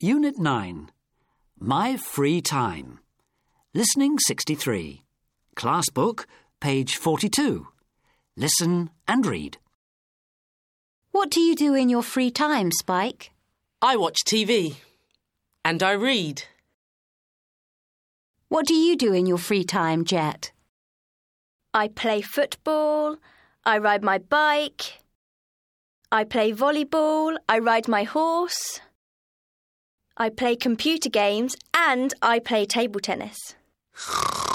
Unit 9. My Free Time. Listening 63. Class book, page 42. Listen and read. What do you do in your free time, Spike? I watch TV. And I read. What do you do in your free time, Jet? I play football. I ride my bike. I play volleyball. I ride my horse. I play computer games and I play table tennis.